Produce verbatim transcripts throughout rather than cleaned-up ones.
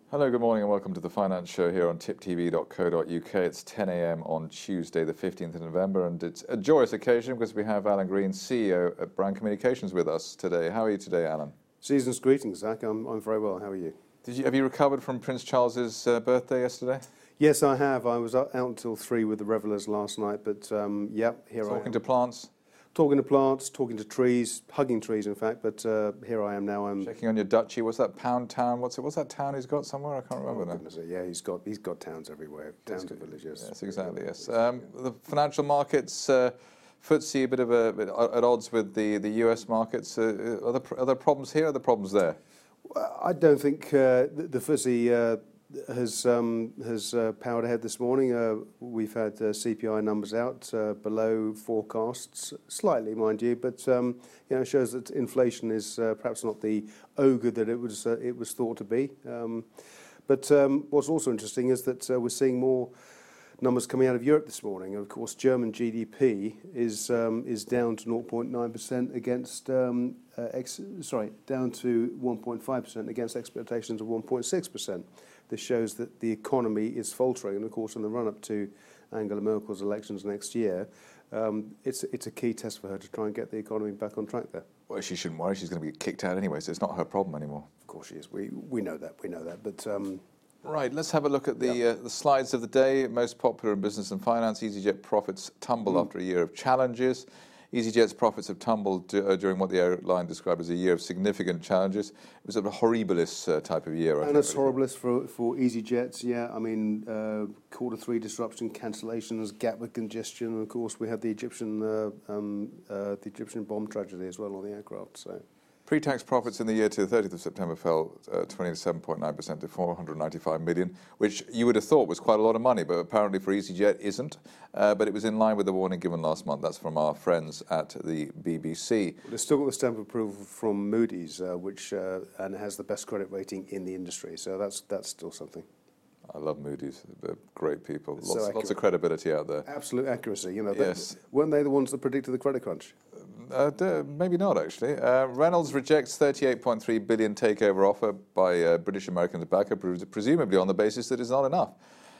Hello, good morning and welcome to the Finance Show here on tip t v dot co dot u k. It's ten a m on Tuesday the fifteenth of November, and it's a joyous occasion because we have Alan Green, C E O at Brand Communications, with us today. How are you today, Alan? Season's greetings, Zach. I'm, I'm very well. How are you? Did you? Have you recovered from Prince Charles's uh, birthday yesterday? Yes, I have. I was out until three with the revellers last night, but um, yep, here Talking I am. Talking to plants? Talking to plants, talking to trees, hugging trees, in fact, but uh, here I am now. I'm checking on your duchy. What's that Pound Town? What's it? What's that town he's got somewhere? I can't remember oh, now. Goodness, yeah, he's got he's got towns everywhere, towns and villages. Yes, exactly. Yes. Um, the financial markets, uh, F T S E a bit of a bit at odds with the the U S markets. Uh, are, there, are there problems here? Or are there problems there? Well, I don't think uh, the, the F T S E uh, has um, has uh, powered ahead this morning. Uh, we've had uh, C P I numbers out uh, below forecasts, slightly, mind you, but um, you know, it shows that inflation is uh, perhaps not the ogre that it was uh, it was thought to be. Um, but um, what's also interesting is that uh, we're seeing more numbers coming out of Europe this morning. And of course, German G D P is um, is down to zero point nine percent against um, uh, ex- sorry down to one point five percent against expectations of one point six percent. This shows that the economy is faltering, and of course, in the run-up to Angela Merkel's elections next year, um, it's it's a key test for her to try and get the economy back on track there. Well, she shouldn't worry. She's going to be kicked out anyway, so it's not her problem anymore. Of course, she is. We we know that. We know that. But um, right, let's have a look at the yep. uh, the slides of the day. Most popular in business and finance. EasyJet profits tumble mm. after a year of challenges. EasyJet's profits have tumbled uh, during what the airline described as a year of significant challenges. It was a horribilis uh, type of year. I and it's really. horribilis for, for EasyJet, yeah. I mean, uh, quarter three disruption, cancellations, Gatwick congestion, and of course we had the Egyptian uh, um, uh, the Egyptian bomb tragedy as well on the aircraft. So. Pre-tax profits in the year to the thirtieth of September fell uh, twenty-seven point nine percent to four hundred ninety-five million, which you would have thought was quite a lot of money, but apparently for EasyJet isn't. Uh, but it was in line with the warning given last month. That's from our friends at the B B C. Well, they've still got the stamp of approval from Moody's, uh, which uh, and has the best credit rating in the industry. So that's that's still something. I love Moody's. They're great people. Lots, so lots of credibility out there. Absolute accuracy. You know, yes. They, weren't they the ones that predicted the credit crunch? Uh, d- maybe not, actually. Uh, Reynolds rejects thirty-eight point three billion takeover offer by uh, British American Tobacco, pres- presumably on the basis that it's not enough.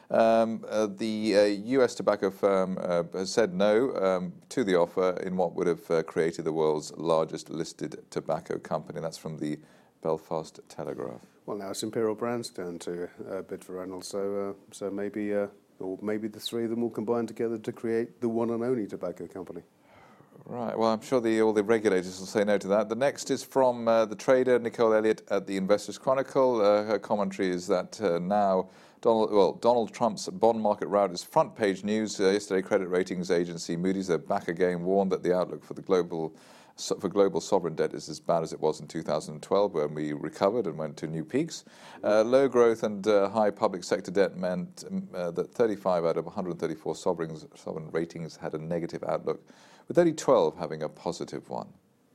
Um, uh, the uh, U S tobacco firm uh, has said no um, to the offer in what would have uh, created the world's largest listed tobacco company. That's from the Belfast Telegraph. Well, now it's Imperial Brands' turn to uh, bid for Reynolds, so uh, so maybe uh, or maybe the three of them will combine together to create the one and only tobacco company. Right. Well, I'm sure the, all the regulators will say no to that. The next is from uh, the trader Nicole Elliott at the Investors Chronicle. Uh, her commentary is that uh, now Donald, well, Donald Trump's bond market rout is front page news. Uh, yesterday, credit ratings agency Moody's, they're back again, warned that the outlook for the global so for global sovereign debt is as bad as it was in two thousand twelve, when we recovered and went to new peaks. Uh, low growth and uh, high public sector debt meant um, uh, that thirty-five out of one hundred thirty-four sovereigns, sovereign ratings had a negative outlook, with only twelve having a positive one.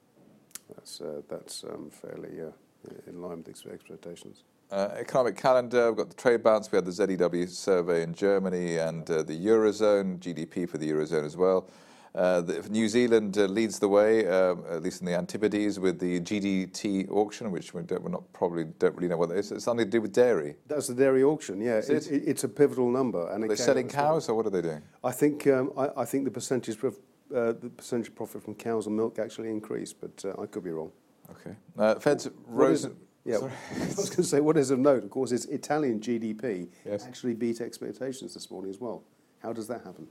That's uh, that's um, fairly uh, in line with expectations. Uh, economic calendar, we've got the trade balance, we had the Z E W survey in Germany and uh, the Eurozone, G D P for the Eurozone as well. Uh, the, New Zealand uh, leads the way, uh, at least in the Antipodes, with the G D T auction, which we don't, we're not probably don't really know what that is. It's something to do with dairy. That's the dairy auction, yeah. Is it? It, it's a pivotal number. And are they selling cows, or what are they doing? I think um, I, I think the percentage of uh, the percentage profit from cows and milk actually increased, but uh, I could be wrong. Okay. Uh, Fed's rose. Yeah, Sorry. I was going to say, what is of note, of course, is Italian G D P yes. actually beat expectations this morning as well. How does that happen?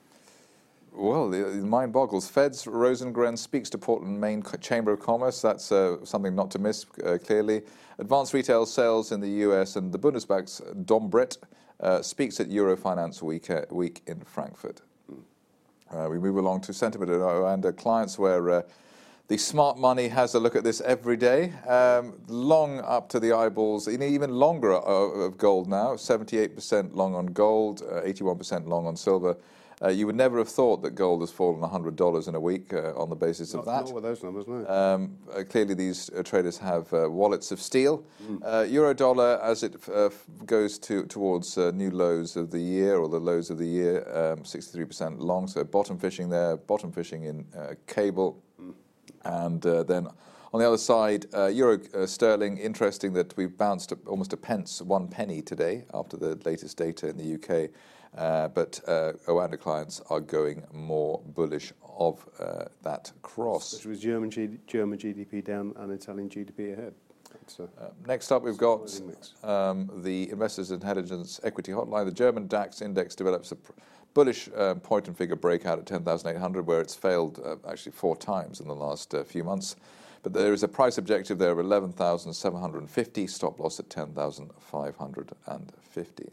Well, the, the mind boggles. Fed's Rosengren speaks to Portland, Maine Chamber of Commerce. That's uh, something not to miss, uh, clearly. Advanced retail sales in the U S and the Bundesbank's Dom Brett uh, speaks at Eurofinance Week, uh, week in Frankfurt. Mm. Uh, we move along to sentiment and uh, clients where uh, the smart money has a look at this every day. Um, long up to the eyeballs, even longer of gold now, seventy-eight percent long on gold, uh, eighty-one percent long on silver. Uh, you would never have thought that gold has fallen one hundred dollars in a week uh, on the basis not, of that. Not with those numbers, no. Um, uh, clearly, these uh, traders have uh, wallets of steel. Mm. Uh, Euro dollar, as it uh, goes to, towards uh, new lows of the year, or the lows of the year, um, sixty-three percent long. So bottom fishing there, bottom fishing in uh, cable. Mm. And uh, then On the other side, uh, euro uh, sterling, interesting that we've bounced almost a pence, one penny today after the latest data in the U K. Uh, but uh, Oanda clients are going more bullish of uh, that cross. Especially with German, G- German G D P down and Italian G D P ahead. Uh, next up, we've got um, the Investors Intelligence Equity Hotline. The German DAX index develops a pr- bullish uh, point and figure breakout at ten thousand eight hundred, where it's failed uh, actually four times in the last uh, few months. But there is a price objective there of eleven thousand seven hundred fifty, stop loss at ten thousand five hundred fifty.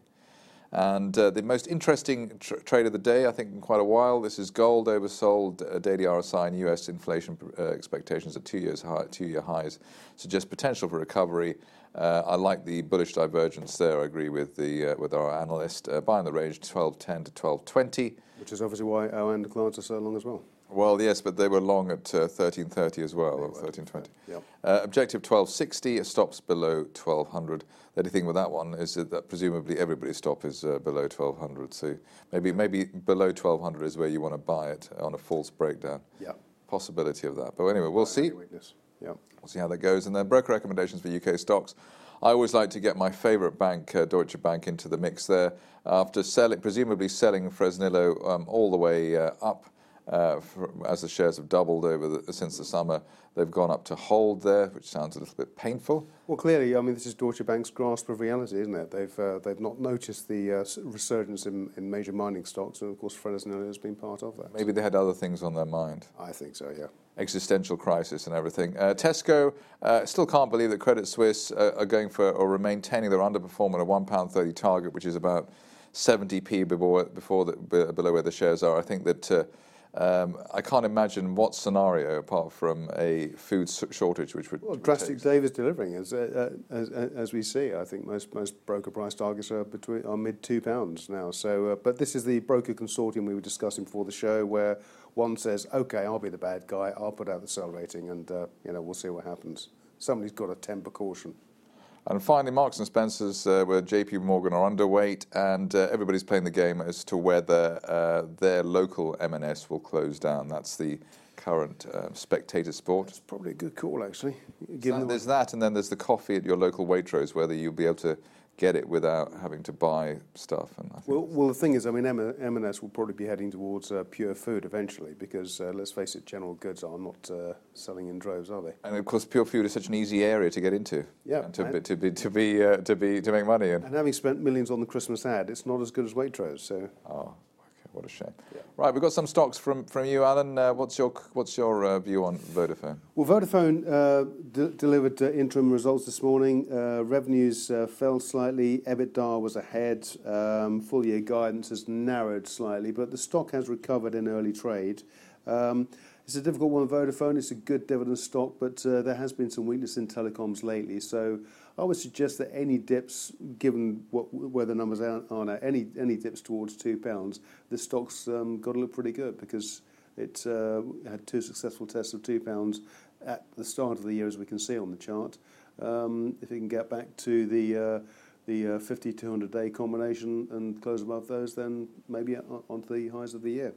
And uh, the most interesting tr- trade of the day, I think in quite a while, this is gold oversold. Uh, daily R S I and U S inflation uh, expectations at two years high, two-year highs suggest potential for recovery. Uh, I like the bullish divergence there. I agree with the uh, with our analyst. Uh, buying the range twelve ten to twelve twenty. Which is obviously why our end clients are so long as well. Well, yes, but they were long at uh, thirteen thirty as well, or thirteen twenty. Yep. Uh, objective twelve sixty, it stops below twelve hundred. The only thing with that one is that, that presumably everybody's stop is uh, below twelve hundred. So maybe maybe below twelve hundred is where you want to buy it on a false breakdown. Yeah. Possibility of that. But anyway, we'll see. Yeah. We'll see how that goes. And then broker recommendations for U K stocks. I always like to get my favourite bank, uh, Deutsche Bank, into the mix there. After selling, presumably selling Fresnillo um, all the way uh, up, uh, for, as the shares have doubled over the, since the summer, they've gone up to hold there, which sounds a little bit painful. Well, clearly, I mean, this is Deutsche Bank's grasp of reality, isn't it? They've uh, they've not noticed the uh, resurgence in, in major mining stocks, and of course, Fresnillo has been part of that. Maybe they had other things on their mind. I think so, yeah. Existential crisis and everything. Uh, Tesco uh, still can't believe that Credit Suisse uh, are going for or maintaining their underperformance at a one pound thirty target, which is about seventy p before, before the, below where the shares are. I think that uh, um, I can't imagine what scenario apart from a food shortage, which would. Well, would drastic take. Dave is delivering as, uh, as as we see. I think most most broker price targets are between are mid two pounds now. So, uh, but this is the broker consortium we were discussing before the show, where one says, "Okay, I'll be the bad guy. I'll put out the sell rating, and uh, you know we'll see what happens." Somebody's got to temper caution. And finally, Marks and Spencers, uh, where J P Morgan are underweight, and uh, everybody's playing the game as to whether uh, their local M and S will close down. That's the current uh, spectator sport. It's probably a good call, actually. So there's that, and then there's the coffee at your local Waitrose, whether you'll be able to get it without having to buy stuff. And I think well, well, the thing is, I mean, M and S will probably be heading towards uh, pure food eventually, because uh, let's face it, general goods are not uh, selling in droves, are they? And of course, pure food is such an easy area to get into. Yeah, and to and be to be to be uh, to be to make money in. And having spent millions on the Christmas ad, it's not as good as Waitrose. So. Oh. What a shame. Yeah. Right, we've got some stocks from, from you, Alan. Uh, what's your what's your uh, view on Vodafone? Well, Vodafone uh, d- delivered uh, interim results this morning. Uh, revenues uh, fell slightly. EBITDA was ahead. Um, full year guidance has narrowed slightly, but the stock has recovered in early trade. Um, it's a difficult one with Vodafone. It's a good dividend stock, but uh, there has been some weakness in telecoms lately. So I would suggest that any dips, given what, where the numbers are, are now, any any dips towards two pounds, the stock's um, got to look pretty good, because it uh, had two successful tests of two pounds at the start of the year, as we can see on the chart. Um, if it can get back to the uh, the uh, fifty, two hundred day combination and close above those, then maybe on- onto the highs of the year.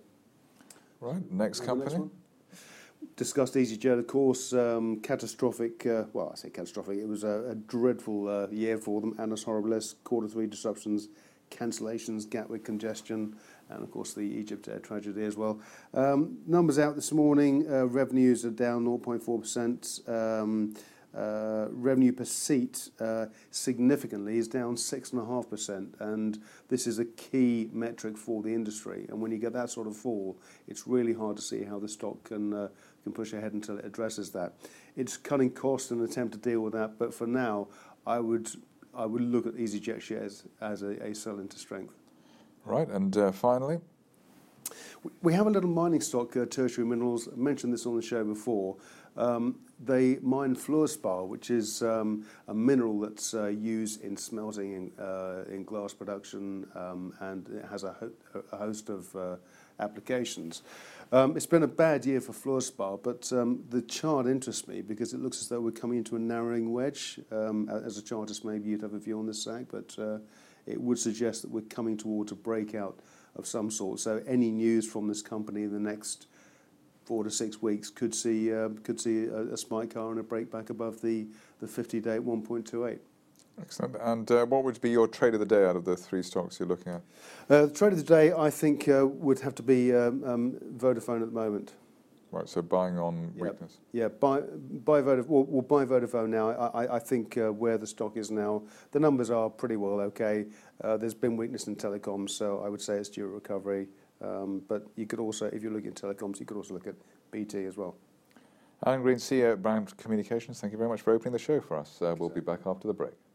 Right, next And the company. next one? Discussed EasyJet, of course. Um, catastrophic, uh, well, I say catastrophic, it was a, a dreadful uh, year for them. Annus Horribilis, quarter three disruptions, cancellations, Gatwick congestion, and of course the Egypt Air tragedy as well. Um, numbers out this morning, uh, revenues are down zero point four percent. Um, uh, revenue per seat uh, significantly is down six point five percent, and this is a key metric for the industry. And when you get that sort of fall, it's really hard to see how the stock can uh, can push ahead until it addresses that. It's cutting costs in an attempt to deal with that, but for now, I would I would look at EasyJet shares as a, a sell into strength. Right, and uh, finally, we have a little mining stock, uh, Tertiary Minerals. I mentioned this on the show before. Um, they mine fluorspar, which is um, a mineral that's uh, used in smelting, in, uh, in glass production, um, and it has a, ho- a host of uh, applications. Um, it's been a bad year for fluorspar, but um, the chart interests me because it looks as though we're coming into a narrowing wedge. Um, as a chartist, maybe you'd have a view on this, Zach, but uh, it would suggest that we're coming towards a breakout of some sort. So any news from this company in the next four to six weeks could see um, could see a, a spike higher and a break back above the the fifty-day at one point two eight. Excellent. And uh, what would be your trade of the day out of the three stocks you're looking at? Uh, the trade of the day, I think, uh, would have to be um, um, Vodafone at the moment. Right, so buying on Yep. weakness. Yeah, buy buy Vodafone. We'll, we'll buy Vodafone now. I, I, I think uh, where the stock is now, the numbers are pretty well okay. Uh, there's been weakness in telecoms, so I would say it's due a recovery. Um, but you could also, if you're looking at telecoms, you could also look at B T as well. Alan Green, C E O at Brand Communications, thank you very much for opening the show for us. Uh, we'll be back after the break.